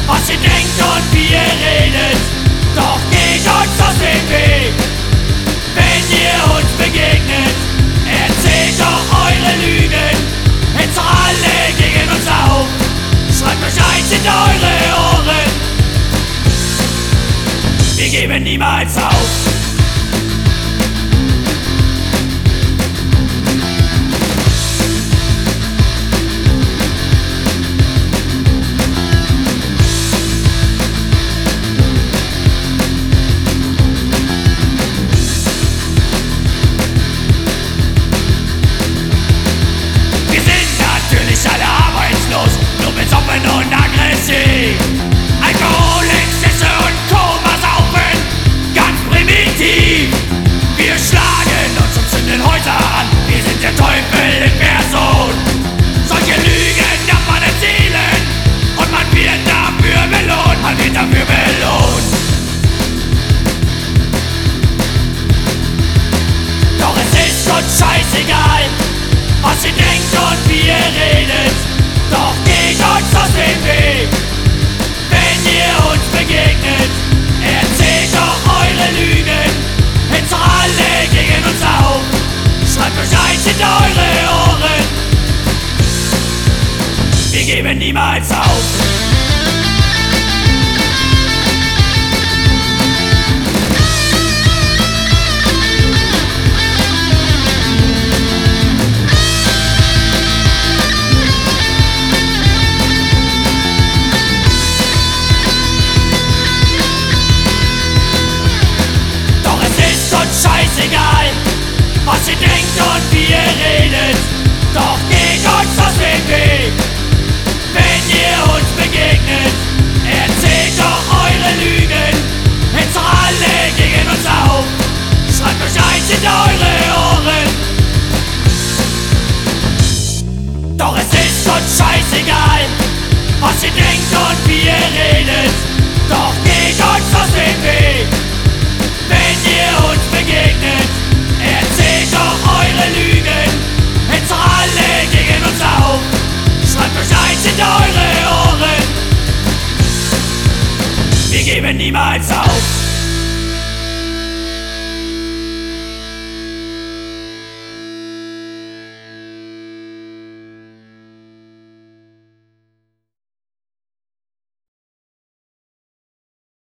was ihr denkt und wie ihr redet, doch geht uns aus dem Weg, wenn ihr uns begegnet. Erzählt doch eure Lügen, hetzt doch alle gegen uns auf, schreibt euch eins in eure Ohren, wir geben niemals auf. Alkohol, Exzesse und Koma saufen, ganz primitiv. Wir schlagen uns und zünden Häuser an, wir sind der Teufel in Person. Solche Lügen darf man erzählen und man wird dafür belohnt, man wird dafür belohnt. Doch es ist uns scheißegal, was ihr denkt und wie ihr redet, doch geht uns aus dem Weg, wenn ihr uns begegnet. Erzählt doch eure Lügen, hetzt doch alle gegen uns auf, schreibt euch eins in eure Ohren, wir geben niemals auf. Scheißegal, was ihr denkt und wie ihr redet, doch geht uns aus dem Weg, wenn ihr uns begegnet. Erzählt doch eure Lügen, hetzt doch alle gegen uns auf, schreibt euch eins in eure Ohren. Doch es ist uns scheißegal, was ihr denkt und wie ihr redet, doch geht uns aus dem Weg, wenn ihr uns begegnet. Erzählt doch eure Lügen, hetzt doch alle gegen uns auf, schreibt euch eins in eure Ohren, wir geben niemals auf.